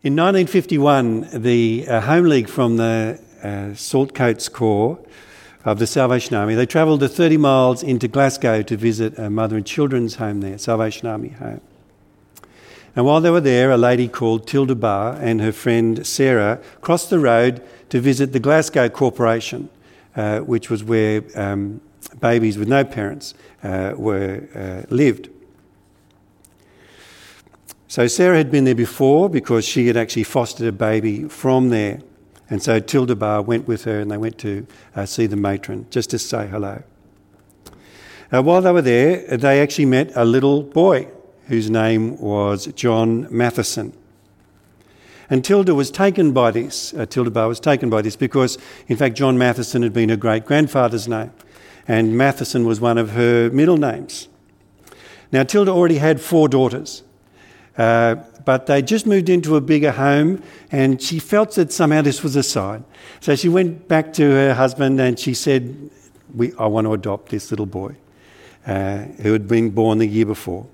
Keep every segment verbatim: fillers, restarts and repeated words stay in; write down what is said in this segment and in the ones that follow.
In nineteen fifty-one, the uh, Home League from the uh, Saltcoats Corps of the Salvation Army, they travelled the thirty miles into Glasgow to visit a mother and children's home there, Salvation Army home. And while they were there, a lady called Tilda Barr and her friend Sarah crossed the road to visit the Glasgow Corporation, uh, which was where um, babies with no parents uh, were uh, lived. So Sarah had been there before because she had actually fostered a baby from there. And so Tilda Barr went with her and they went to uh, see the matron just to say hello. Uh, while they were there, they actually met a little boy whose name was John Matheson. And Tilda was taken by this, uh, Tilda Barr was taken by this because, in fact, John Matheson had been her great-grandfather's name, and Matheson was one of her middle names. Now, Tilda already had four daughters, uh, but they just moved into a bigger home, and she felt that somehow this was a sign. So she went back to her husband and she said, we, I want to adopt this little boy uh, who had been born the year before.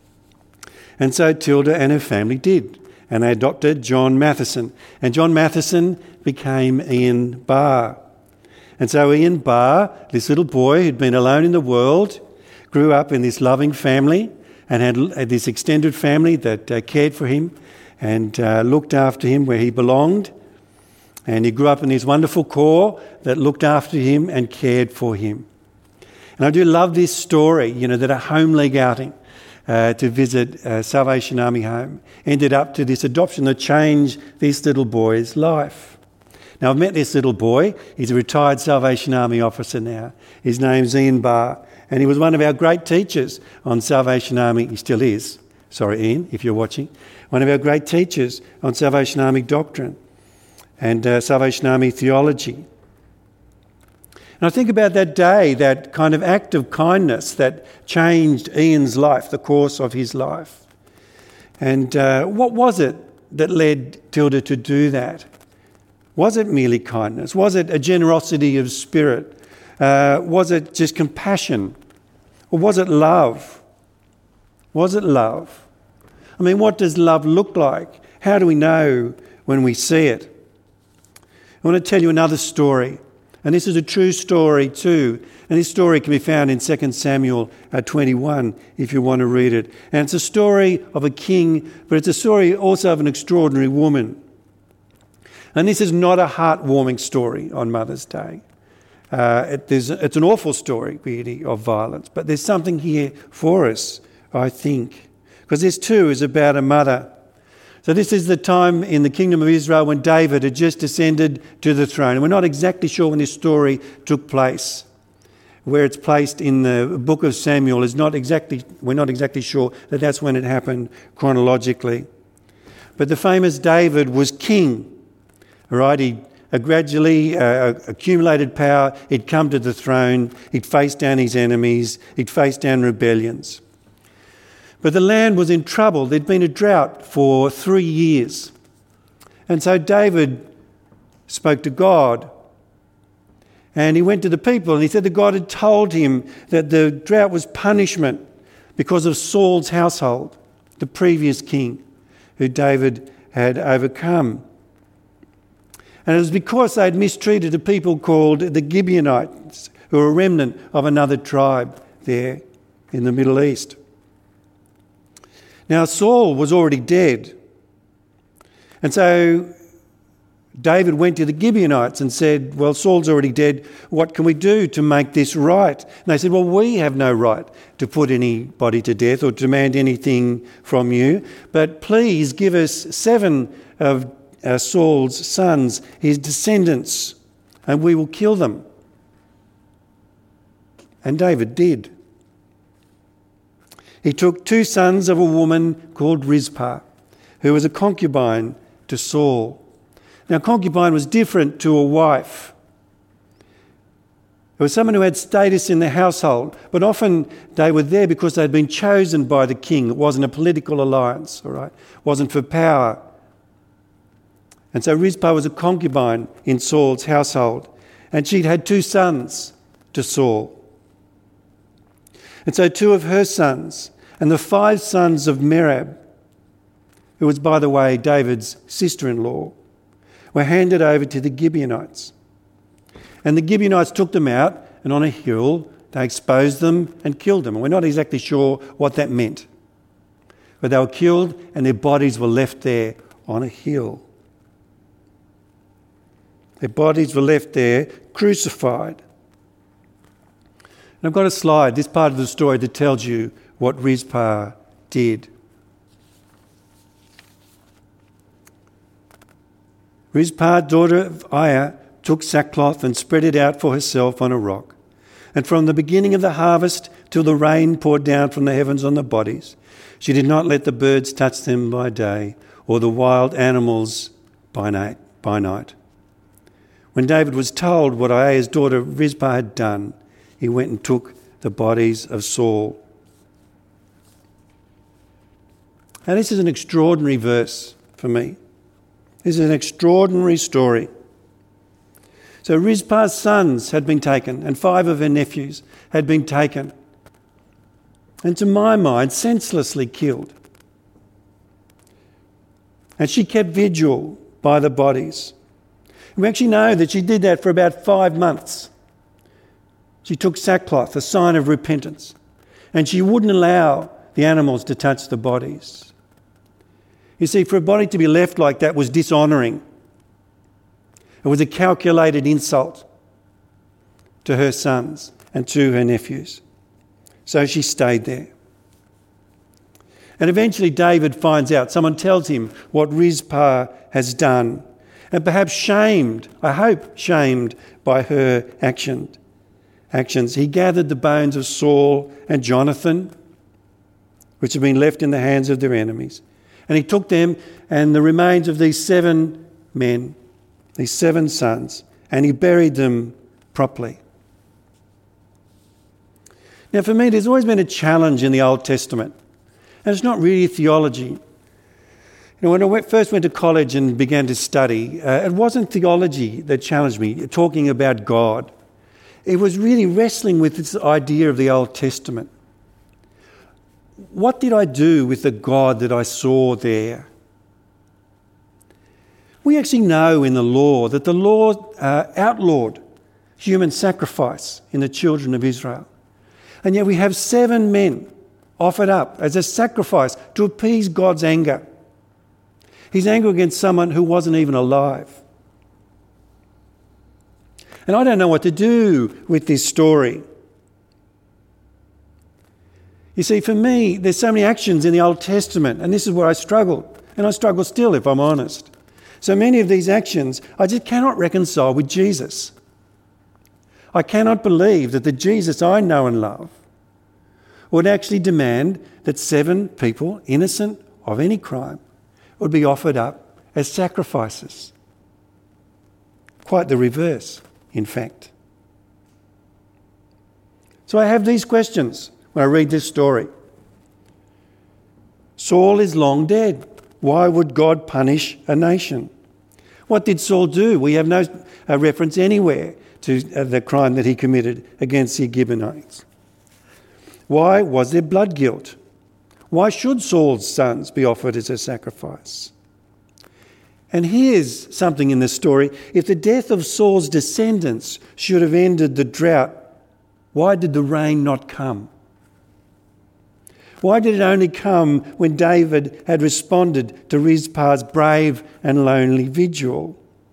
And so Tilda and her family did. And they adopted John Matheson. And John Matheson became Ian Barr. And so Ian Barr, this little boy who'd been alone in the world, grew up in this loving family and had, had this extended family that uh, cared for him and uh, looked after him where he belonged. And he grew up in this wonderful corps that looked after him and cared for him. And I do love this story, you know, that a Home League outing Uh, to visit uh, Salvation Army home ended up to this adoption that changed this little boy's life. Now, I've met this little boy. He's a retired Salvation Army officer now. His name's Ian Barr, and he was one of our great teachers on Salvation Army. He still is. Sorry, Ian, if you're watching. One of our great teachers on Salvation Army doctrine and uh, Salvation Army theology. And I think about that day, that kind of act of kindness that changed Ian's life, the course of his life. And uh, what was it that led Tilda to do that? Was it merely kindness? Was it a generosity of spirit? Uh, was it just compassion? Or was it love? Was it love? I mean, what does love look like? How do we know when we see it? I want to tell you another story. And this is a true story too. And this story can be found in Second Samuel twenty-one if you want to read it. And it's a story of a king, but it's a story also of an extraordinary woman. And this is not a heartwarming story on Mother's Day. Uh, it, it's an awful story, really, of violence. But there's something here for us, I think. Because this too is about a mother. So this is the time in the kingdom of Israel when David had just ascended to the throne. And we're not exactly sure when this story took place. Where it's placed in the book of Samuel is not exactly, we're not exactly sure that that's when it happened chronologically. But the famous David was king. All right, he uh, gradually uh, accumulated power. He'd come to the throne. He'd faced down his enemies. He'd faced down rebellions. But the land was in trouble. There'd been a drought for three years. And so David spoke to God. And he went to the people and he said that God had told him that the drought was punishment because of Saul's household, the previous king who David had overcome. And it was because they had mistreated a people called the Gibeonites, who were a remnant of another tribe there in the Middle East. Now, Saul was already dead. And so David went to the Gibeonites and said, well, Saul's already dead. What can we do to make this right? And they said, well, we have no right to put anybody to death or demand anything from you. But please give us seven of uh, Saul's sons, his descendants, and we will kill them. And David did. He took two sons of a woman called Rizpah, who was a concubine to Saul. Now, concubine was different to a wife. It was someone who had status in the household, but often they were there because they'd been chosen by the king. It wasn't a political alliance, all right? It wasn't for power. And so Rizpah was a concubine in Saul's household, and she'd had two sons to Saul. And so two of her sons and the five sons of Merab who was, by the way, David's sister-in-law, were handed over to the Gibeonites. And the Gibeonites took them out, and on a hill they exposed them and killed them. And we're not exactly sure what that meant. But they were killed and their bodies were left there on a hill. Their bodies were left there crucified. And I've got a slide, this part of the story, that tells you what Rizpah did. Rizpah, daughter of Aiah, took sackcloth and spread it out for herself on a rock. And from the beginning of the harvest till the rain poured down from the heavens on the bodies, she did not let the birds touch them by day, or the wild animals by night. By night. When David was told what Aiah's daughter Rizpah had done, he went and took the bodies of Saul. Now, this is an extraordinary verse for me. This is an extraordinary story. So Rizpah's sons had been taken, and five of her nephews had been taken, and to my mind, senselessly killed. And she kept vigil by the bodies. We actually know that she did that for about five months. She took sackcloth, a sign of repentance, and she wouldn't allow the animals to touch the bodies. You see, for a body to be left like that was dishonouring. It was a calculated insult to her sons and to her nephews. So she stayed there. And eventually David finds out, someone tells him what Rizpah has done, and perhaps shamed, I hope shamed by her action, actions. He gathered the bones of Saul and Jonathan, which had been left in the hands of their enemies, and he took them and the remains of these seven men, these seven sons, and he buried them properly. Now, for me, there's always been a challenge in the Old Testament, and it's not really theology. You know, when I went, first went to college and began to study, uh, it wasn't theology that challenged me, talking about God. It was really wrestling with this idea of the Old Testament. What did I do with the God that I saw there? We actually know in the law that the law uh, outlawed human sacrifice in the children of Israel. And yet we have seven men offered up as a sacrifice to appease God's anger. His anger against someone who wasn't even alive. And I don't know what to do with this story. You see, for me, there's so many actions in the Old Testament, and this is where I struggled, and I struggle still, if I'm honest. So many of these actions I just cannot reconcile with Jesus. I cannot believe that the Jesus I know and love would actually demand that seven people, innocent of any crime, would be offered up as sacrifices. Quite the reverse, in fact. So I have these questions when I read this story. Saul is long dead. Why would God punish a nation? What did Saul do? We have no uh, reference anywhere to uh, the crime that he committed against the Gibeonites. Why was there blood guilt? Why should Saul's sons be offered as a sacrifice? And here's something in the story. If the death of Saul's descendants should have ended the drought, why did the rain not come? Why did it only come when David had responded to Rizpah's brave and lonely vigil?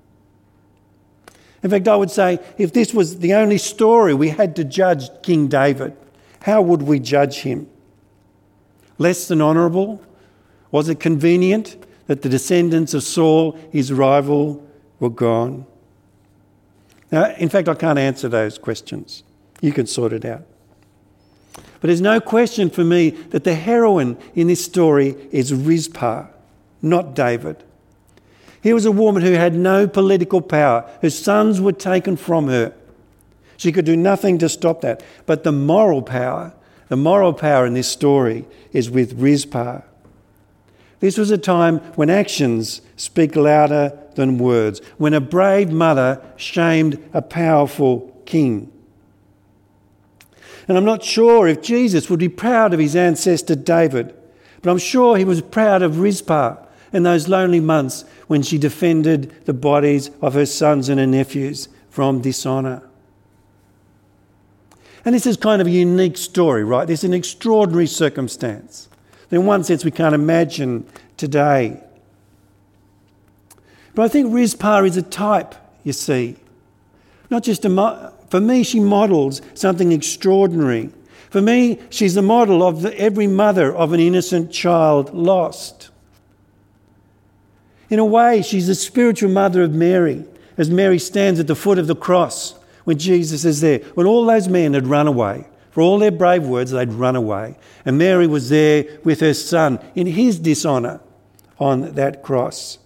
In fact, I would say if this was the only story we had to judge King David, how would we judge him? Less than honourable? Was it convenient that the descendants of Saul, his rival, were gone? Now, in fact, I can't answer those questions. You can sort it out. But there's no question for me that the heroine in this story is Rizpah, not David. Here was a woman who had no political power. Her sons were taken from her. She could do nothing to stop that. But the moral power, the moral power in this story is with Rizpah. This was a time when actions speak louder than words, when a brave mother shamed a powerful king. And I'm not sure if Jesus would be proud of his ancestor David, but I'm sure he was proud of Rizpah in those lonely months when she defended the bodies of her sons and her nephews from dishonour. And this is kind of a unique story, right? This is an extraordinary circumstance that in one sense we can't imagine today. But I think Rizpah is a type, you see. Not just a... Mo- for me, she models something extraordinary. For me, she's the model of the, every mother of an innocent child lost. In a way, she's the spiritual mother of Mary, as Mary stands at the foot of the cross when Jesus is there. When all those men had run away, for all their brave words, they'd run away. And Mary was there with her son in his dishonour on that cross.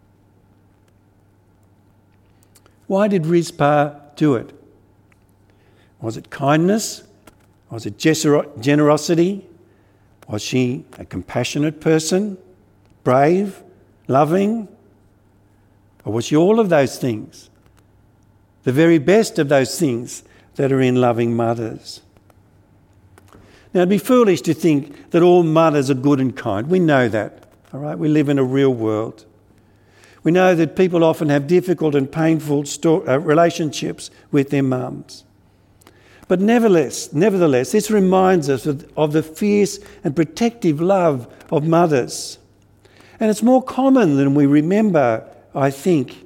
Why did Rizpah do it? Was it kindness? Was it generosity? Was she a compassionate person? Brave? Loving? Or was she all of those things? The very best of those things that are in loving mothers. Now, it'd be foolish to think that all mothers are good and kind. We know that, all right? We live in a real world. We know that people often have difficult and painful sto- uh, relationships with their mums. But nevertheless, nevertheless, this reminds us of, of the fierce and protective love of mothers. And it's more common than we remember, I think.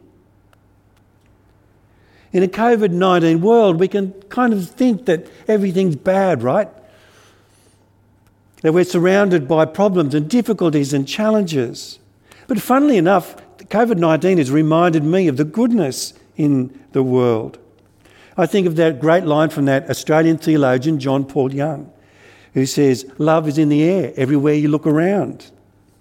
In a covid nineteen world, we can kind of think that everything's bad, right? That we're surrounded by problems and difficulties and challenges. But funnily enough, covid nineteen has reminded me of the goodness in the world. I think of that great line from that Australian theologian, John Paul Young, who says, love is in the air everywhere you look around.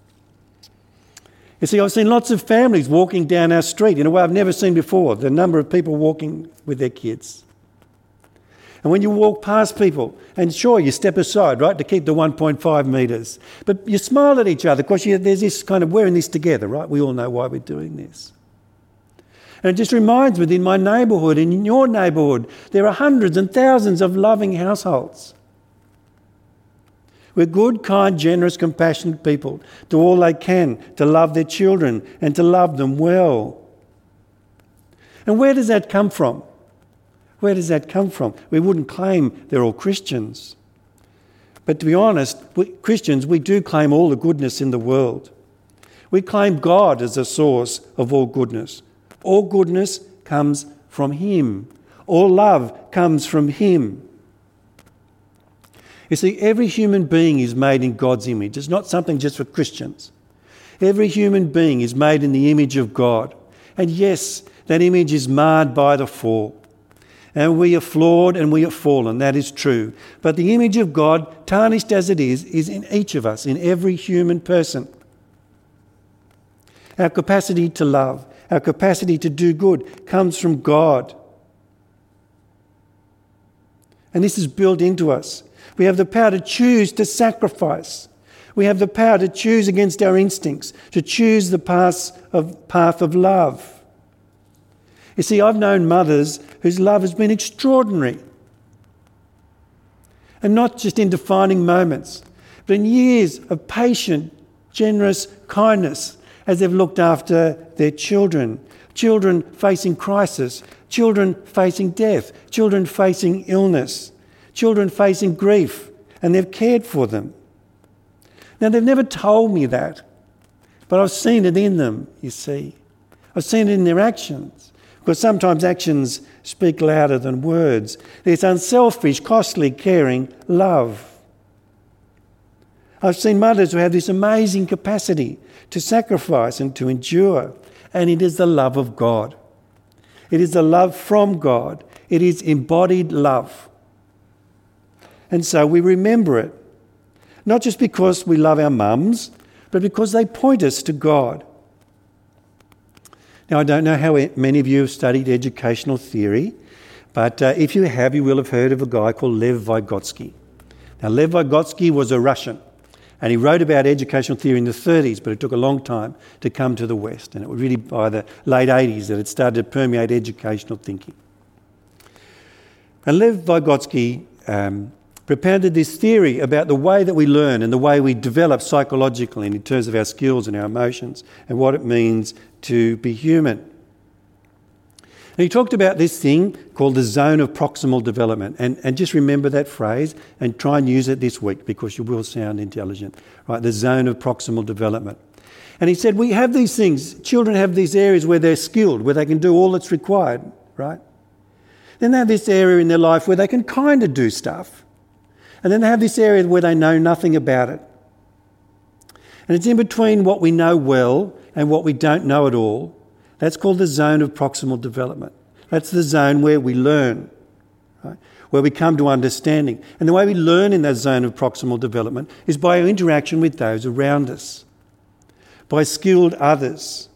You see, I've seen lots of families walking down our street in a way I've never seen before, the number of people walking with their kids. And when you walk past people, and sure, you step aside, right, to keep the one point five metres, but you smile at each other because you, there's this kind of, we're in this together, right? We all know why we're doing this. And it just reminds me that in my neighbourhood, and in your neighbourhood, there are hundreds and thousands of loving households. We're good, kind, generous, compassionate people, do all they can to love their children and to love them well. And where does that come from? Where does that come from? We wouldn't claim they're all Christians. But to be honest, we, Christians, we do claim all the goodness in the world. We claim God as the source of all goodness. All goodness comes from Him. All love comes from Him. You see, every human being is made in God's image. It's not something just for Christians. Every human being is made in the image of God. And yes, that image is marred by the fall. And we are flawed and we are fallen, that is true. But the image of God, tarnished as it is, is in each of us, in every human person. Our capacity to love, our capacity to do good comes from God. And this is built into us. We have the power to choose to sacrifice. We have the power to choose against our instincts, to choose the path of, path of love. You see, I've known mothers whose love has been extraordinary. And not just in defining moments, but in years of patient, generous kindness as they've looked after their children. Children facing crisis, children facing death, children facing illness, children facing grief, and they've cared for them. Now, they've never told me that, but I've seen it in them, you see. I've seen it in their actions, because sometimes actions speak louder than words. There's unselfish, costly, caring love. I've seen mothers who have this amazing capacity to sacrifice and to endure, and it is the love of God. It is the love from God. It is embodied love. And so we remember it, not just because we love our mums, but because they point us to God. Now, I don't know how many of you have studied educational theory, but uh, if you have, you will have heard of a guy called Lev Vygotsky. Now, Lev Vygotsky was a Russian, and he wrote about educational theory in the thirties, but it took a long time to come to the West, and it was really by the late eighties that it started to permeate educational thinking. And Lev Vygotsky um, propounded this theory about the way that we learn and the way we develop psychologically in terms of our skills and our emotions and what it means to be human. And he talked about this thing called the zone of proximal development. And, and just remember that phrase and try and use it this week because you will sound intelligent. Right, the zone of proximal development. And he said we have these things, children have these areas where they're skilled, where they can do all that's required, right? Then they have this area in their life where they can kind of do stuff. And then they have this area where they know nothing about it. And it's in between what we know well and what we don't know at all. That's called the zone of proximal development. That's the zone where we learn, right? Where we come to understanding. And the way we learn in that zone of proximal development is by our interaction with those around us, by skilled others,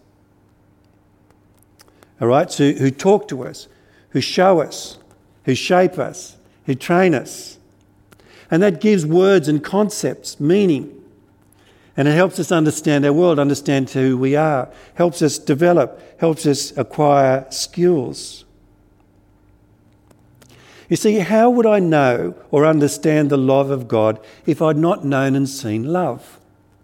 all right, so who talk to us, who show us, who shape us, who train us. And that gives words and concepts meaning. And it helps us understand our world, understand who we are, helps us develop, helps us acquire skills. You see, how would I know or understand the love of God if I'd not known and seen love?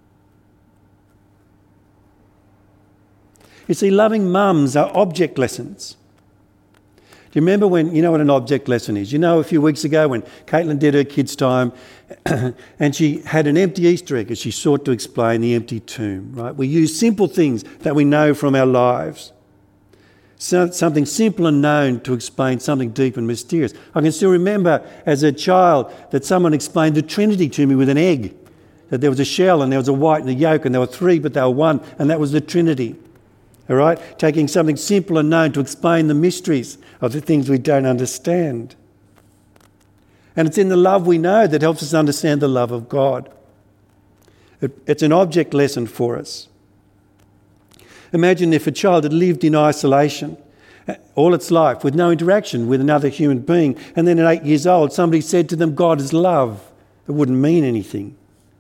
You see, loving mums are object lessons. Do you remember when, you know what an object lesson is? You know, a few weeks ago when Caitlin did her kids' time and she had an empty Easter egg as she sought to explain the empty tomb, right? We use simple things that we know from our lives. So, something simple and known to explain something deep and mysterious. I can still remember as a child that someone explained the Trinity to me with an egg. That there was a shell and there was a white and a yolk and there were three but they were one, and that was the Trinity. All right? Taking something simple and known to explain the mysteries of the things we don't understand. And it's in the love we know that helps us understand the love of God. It, it's an object lesson for us. Imagine if a child had lived in isolation all its life with no interaction with another human being, and then at eight years old somebody said to them, God is love. It wouldn't mean anything.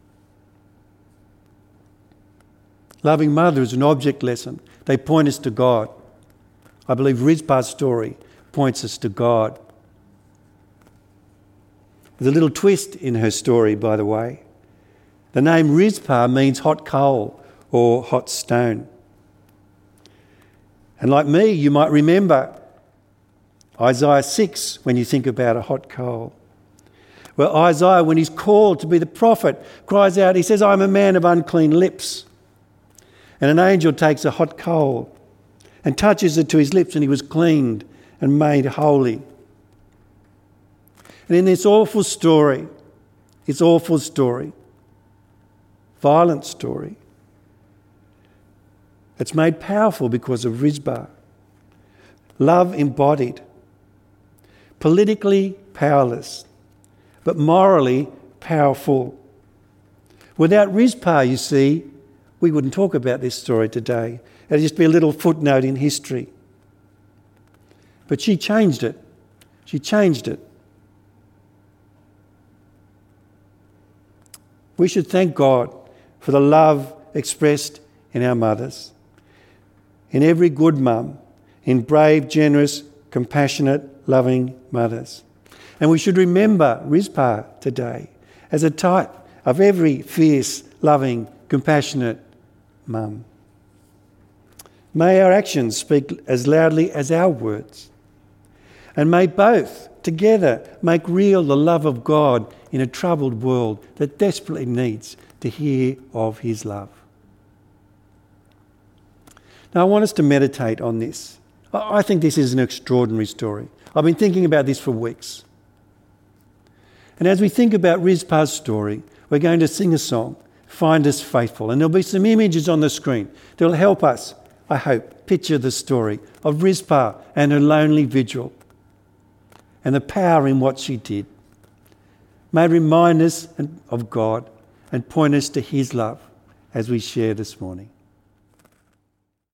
Loving mother is an object lesson. They point us to God. I believe Rizpah's story points us to God. There's a little twist in her story, by the way. The name Rizpah means hot coal or hot stone. And like me, you might remember Isaiah six when you think about a hot coal. Well, Isaiah, when he's called to be the prophet, cries out, he says, I'm a man of unclean lips. And an angel takes a hot coal and touches it to his lips, and he was cleaned and made holy. And in this awful story, this awful story, violent story, it's made powerful because of Rizpah. Love embodied, politically powerless, but morally powerful. Without Rizpah, you see, we wouldn't talk about this story today. It'd just be a little footnote in history. But she changed it. She changed it. We should thank God for the love expressed in our mothers, in every good mum, in brave, generous, compassionate, loving mothers. And we should remember Rizpah today as a type of every fierce, loving, compassionate mum. May our actions speak as loudly as our words. And may both together make real the love of God in a troubled world that desperately needs to hear of his love. Now, I want us to meditate on this. I think this is an extraordinary story. I've been thinking about this for weeks. And as we think about Rizpah's story, we're going to sing a song, Find Us Faithful. And there'll be some images on the screen that will help us, I hope, picture the story of Rizpah and her lonely vigil and the power in what she did. May it remind us of God and point us to his love as we share this morning.